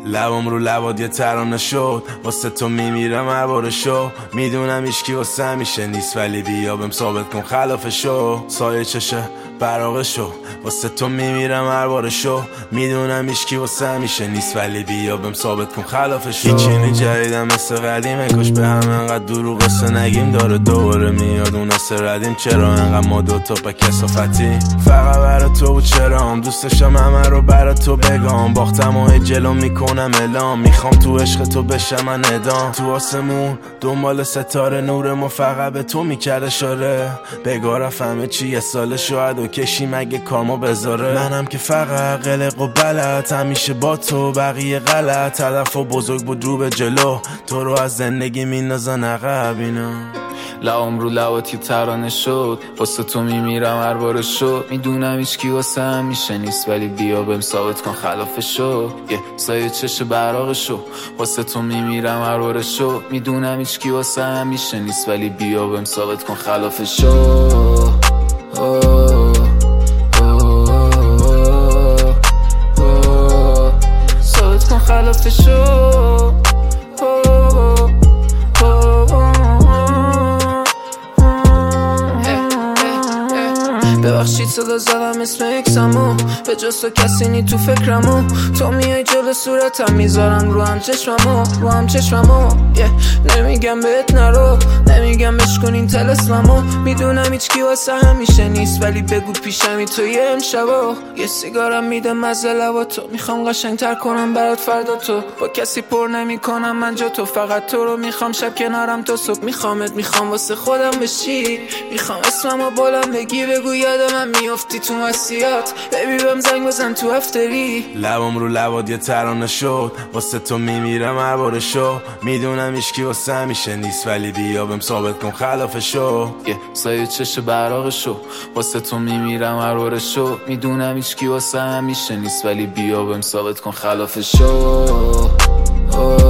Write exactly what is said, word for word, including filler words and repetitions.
لبم رو لبات یه ترانه شد، واسه تو میمیرم هر بار شو. میدونم هیچکی واسه همیشه نیست، ولی بیا بهم ثابت کن خلافشو. سایه چشه براغشو، واسه تو میمیرم هر بار شو. میدونم هیچکی واسه همیشه نیست، ولی بیا بهم ثابت کن خلافشو. هیچی جدیدم مثل قدیمه، کاش به هم انقدر دروغ قصه نگیم. داره دوباره میاد اون اصل ردیم، چرا انقدر ما دوتا به کسافتی؟ فقط برا تو بود چرام، دوستشم همه رو برا تو بگم. باختم و جلو میکنم اعلام، میخوام تو عشق تو بشم من ادام. تو آسمون دنبال ستاره نورمو فقط به تو میکرد اشاره. بگاه همه چی یه سال شاید و کشیم اگه کارمو بذاره. منم که فقط قلق و بلد، همیشه با تو بقیه غلط. هدف و بزرگ بود رو به جلو، تو رو از زندگی میندازن عقب اینا. لبم رو لبات یه ترانه شد، واسه تو میمیرم هر بار شد. میدونم هیچکی واسه همیشه نیست، ولی بیا بهم ثابت کن خلافشو. یه سایه چش براغشو، واسه تو میمیرم هر بار شد. میدونم هیچکی واسه همیشه نیست، ولی بیا بهم ثابت کن خلافشو. ثابت کن خلافشو. ببخشید صدا زدم اسم اکسمو، به جز تو کسی نی تو فکرمو. تو میای جلو صورتم میذارم رو هم چشممو، رو هم چشممو. yeah. نمیگم بهت نرو، نمیگم بشکن این طلسممو. میدونم هیچکی واسه همیشه نیست، ولی بگو پیشمی تو یه امشبا. یه سیگارم میده مزه لبا تو، میخوام قشنگ تر کنم برات فردا تو. با کسی پر نمی کنم من جا تو، فقط تو رو میخوام شب کنارم تو صبح. میخوامت میخوام واسه خودم بشی، میخوام اسممو بلند بگی، بگو یاد من میافتی تو مسیحات. ببی بهم زنگ بزن تو افتری. لبم رو لبات یه ترانه شد، واسه تو میمیرم هر بار شو. میدونم هیچکی واسه همیشه نیست، ولی بیا بهم ثابت کن خلافشو. یه سایه چش براغشو، واسه تو میمیرم هر بار شو. میدونم هیچکی واسه همیشه نیست، ولی بیا بهم ثابت کن خلافشو.